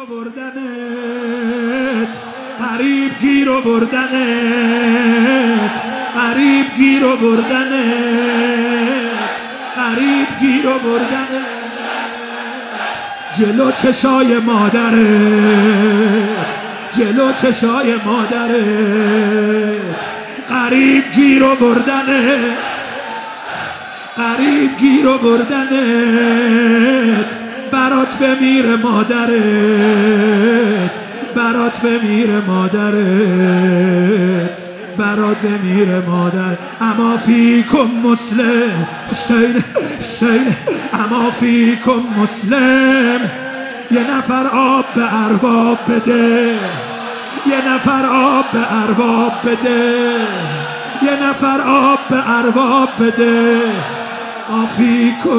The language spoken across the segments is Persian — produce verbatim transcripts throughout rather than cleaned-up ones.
آوردنت غریب گیر آوردنت غریب گیر آوردنت غریب گیر آوردنت جلو چشای مادرت جلو چشای مادرت غریب گیر آوردنت غریب گیر آوردنت برات بمیره مادرت برات بمیره مادرت برات بمیره مادر اما فیکم مسلم حسین حسین اما فیکم مسلم یه نفر آب به ارباب بده یه نفر آب به ارباب بده یه نفر آب به ارباب بده آفیکم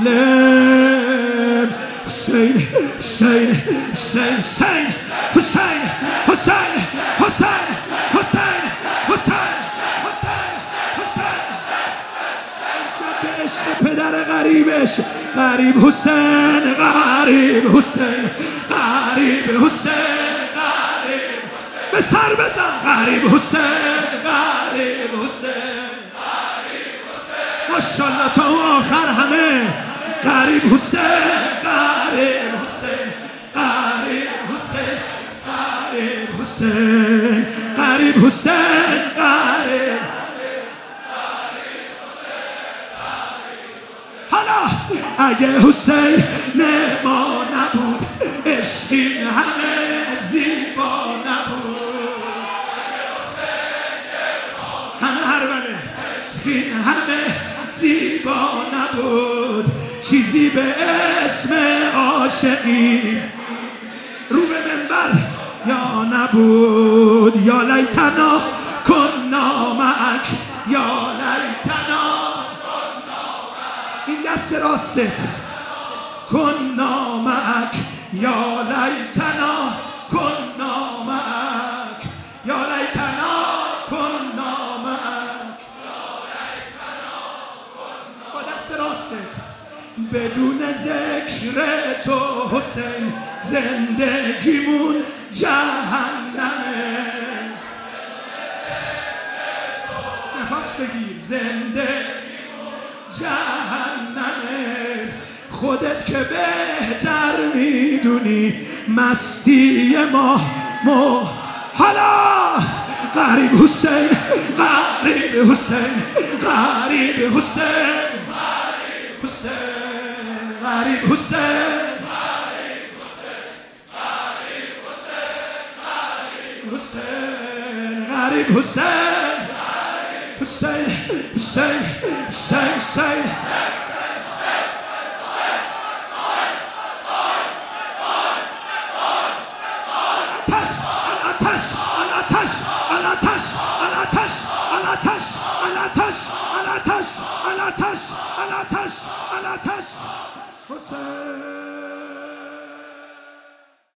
مسلم حسین حسین حسین حسین حسین حسین حسین حسین حسین حسین شب به عشق پدر غریبش غریب حسین غریب حسین غریب حسین غریب به سر بزن غریب حسین غریب حسین ماشاءالله تا آخر همه غریب حسین غریب حسین غریب حسین غریب حسین غریب حسین غریب حالا اگه حسین ما نبود عشق این همه زیبا نبود همه هر بله این همه زیبا نبود چیزی به اسم عاشقی رو به منبر یا نبود یا لیتنا کنا معک یا لیتنا این دست راست کنا معک یا لیتنا کنا معک یا لیتنا کنا معک با دست راست بدون ذکر تو حسین زندگیمون جهنمه نفس بگیر زندگیمون جهنمه خودت که بهتر میدونی مستی ما ما حالا غریب حسین غریب حسین غریب حسین حسین غریب حسین حسین غریب حسین حسین حسین حسین حسین الاتش الاتش الاتش حسین